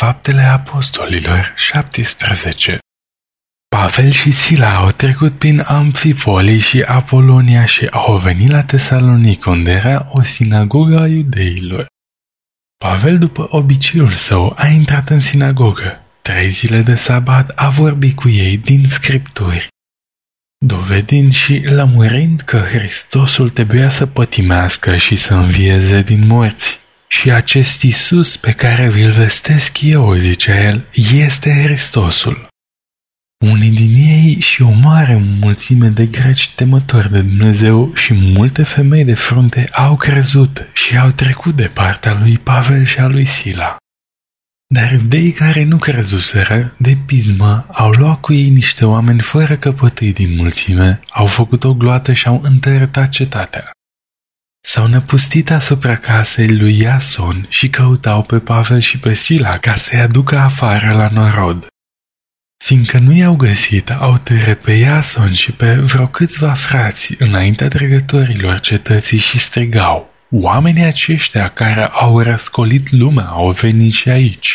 Faptele Apostolilor 17. Pavel și Sila au trecut prin Amfipoli și Apolonia și au venit la Tesalonic, unde era o sinagogă a iudeilor. Pavel, după obiceiul său, a intrat în sinagogă. 3 zile de sabat a vorbit cu ei din Scripturi, dovedind și lămurind că Hristosul trebuia să pătimească și să învieze din morți. Și acest Iisus pe care vi-l vestesc eu, zicea el, este Hristosul. Unii din ei și o mare mulțime de greci temători de Dumnezeu și multe femei de frunte au crezut și au trecut de partea lui Pavel și a lui Sila. Dar iudeii care nu crezuseră, de pismă, au luat cu ei niște oameni fără căpătâi din mulțime, au făcut o gloată și au întărătat cetatea. S-au năpustit asupra casei lui Iason și căutau pe Pavel și pe Sila ca să-i aducă afară la norod. Fiindcă nu i-au găsit, au târât pe Iason și pe vreo câțiva frați înaintea dregătorilor cetății și strigau: oamenii aceștia care au răscolit lumea au venit și aici.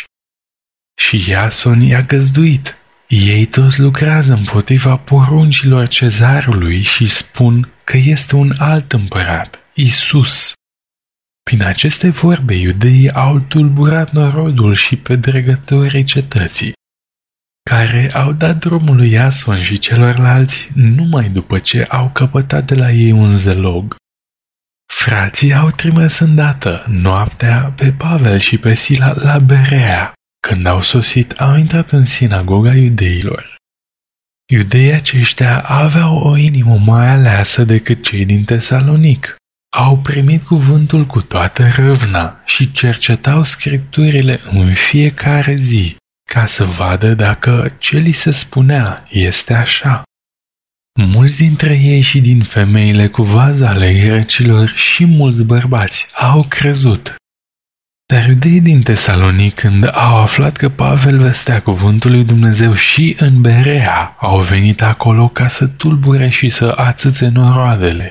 Și Iason i-a găzduit. Ei toți lucrează împotriva poruncilor cezarului și spun că este un alt împărat, Isus. Prin aceste vorbe, iudeii au tulburat norodul și pe dregătorii cetății, care au dat drumul lui Iason și celorlalți numai după ce au căpătat de la ei un zelog. Frații au trimis îndată, noaptea, pe Pavel și pe Sila la Berea. Când au sosit, au intrat în sinagoga iudeilor. Iudeii aceștia aveau o inimă mai aleasă decât cei din Tesalonic. Au primit cuvântul cu toată râvna și cercetau scripturile în fiecare zi, ca să vadă dacă ce li se spunea este așa. Mulți dintre ei și din femeile cu vază ale grecilor și mulți bărbați au crezut. Dar iudeii din Tesalonic, când au aflat că Pavel vestea cuvântul lui Dumnezeu și în Berea, au venit acolo ca să tulbure și să ațâțe noroadele.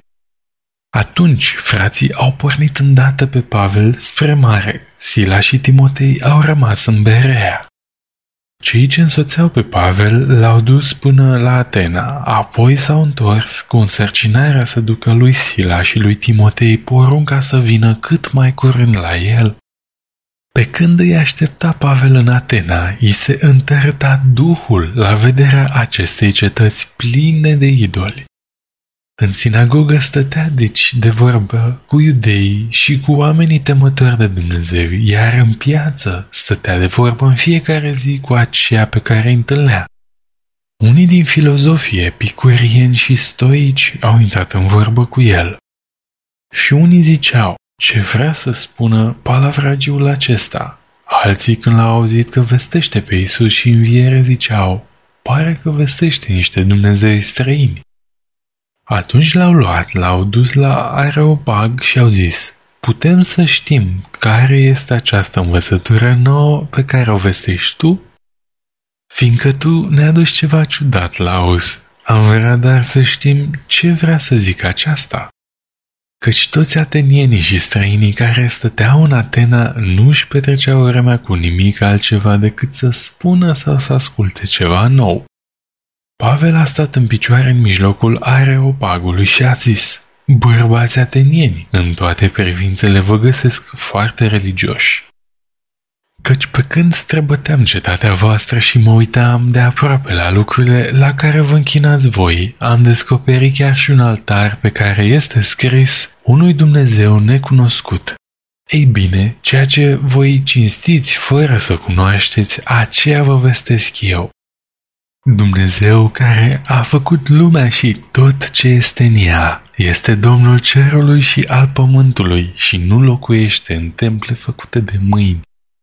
Atunci frații au pornit îndată pe Pavel spre mare. Sila și Timotei au rămas în Berea. Cei ce însoțeau pe Pavel l-au dus până la Atena, apoi s-au întors cu însărcinarea să ducă lui Sila și lui Timotei porunca să vină cât mai curând la el. Pe când îi aștepta Pavel în Atena, i se întărăta duhul la vederea acestei cetăți pline de idoli. În sinagogă stătea deci de vorbă cu iudeii și cu oamenii temători de Dumnezeu, iar în piață stătea de vorbă în fiecare zi cu aceia pe care îi întâlnea. Unii din filozofii epicurieni și stoici au intrat în vorbă cu el. Și unii ziceau: ce vrea să spună palavragiul acesta? Alții, când l-au auzit că vestește pe Iisus și înviere, ziceau: pare că vestește niște dumnezei străini. Atunci l-au luat, l-au dus la Areopag și au zis: putem să știm care este această învățătură nouă pe care o vestești tu? Fiindcă tu ne aduci ceva ciudat la auz, am vrea dar să știm ce vrea să zică aceasta. Căci toți atenienii și străinii care stăteau în Atena nu își petreceau vremea cu nimic altceva decât să spună sau să asculte ceva nou. Pavel a stat în picioare în mijlocul Areopagului și a zis: bărbați atenieni, în toate privințele vă găsesc foarte religioși. Căci pe când străbăteam cetatea voastră și mă uitam de aproape la lucrurile la care vă închinați voi, am descoperit chiar și un altar pe care este scris: unui Dumnezeu necunoscut. Ei bine, ceea ce voi cinstiți fără să cunoașteți, aceea vă vestesc eu. Dumnezeu care a făcut lumea și tot ce este în ea este Domnul cerului și al pământului și nu locuiește în temple făcute de mâini.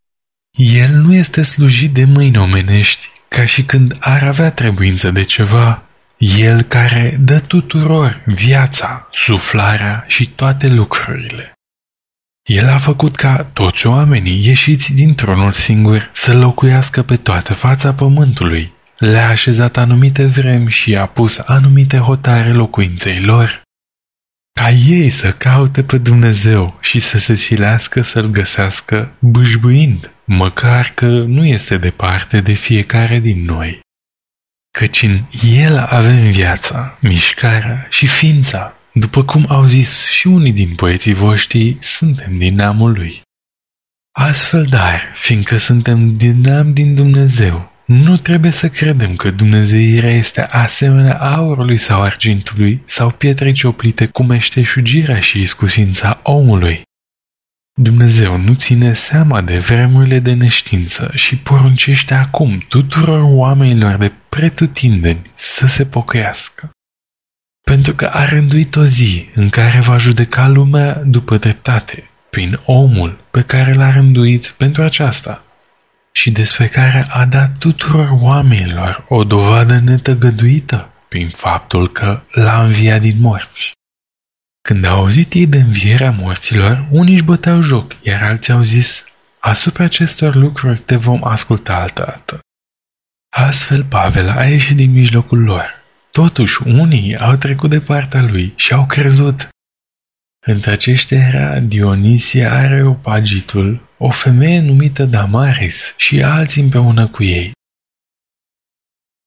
El nu este slujit de mâini omenești, ca și când ar avea trebuință de ceva. El care dă tuturor viața, suflarea și toate lucrurile. El a făcut ca toți oamenii ieșiți dintr-unul singur să locuiască pe toată fața pământului. Le-a așezat anumite vremi și a pus anumite hotare locuinței lor, ca ei să caute pe Dumnezeu și să se silească să-L găsească bâșbâind, măcar că nu este departe de fiecare din noi. Căci în El avem viața, mișcarea și ființa, după cum au zis și unii din poeții voștri, suntem din neamul Lui. Astfel, dar, fiindcă suntem din neam din Dumnezeu, nu trebuie să credem că dumnezeirea este asemenea aurului sau argintului sau pietrei cioplite cu meșteșugirea și iscusința omului. Dumnezeu nu ține seama de vremurile de neștiință și poruncește acum tuturor oamenilor de pretutindeni să se pocăiască. Pentru că a rânduit o zi în care va judeca lumea după dreptate, prin omul pe care l-a rânduit pentru aceasta și despre care a dat tuturor oamenilor o dovadă netăgăduită prin faptul că l-a înviat din morți. Când au auzit ei de învierea morților, unii își băteau joc, iar alții au zis, asupra acestor lucruri te vom asculta altădată. Astfel Pavel a ieșit din mijlocul lor. Totuși, unii au trecut de partea lui și au crezut. Între aceștia era Dionisia Areopagitul, o femeie numită Damaris și alții împreună cu ei.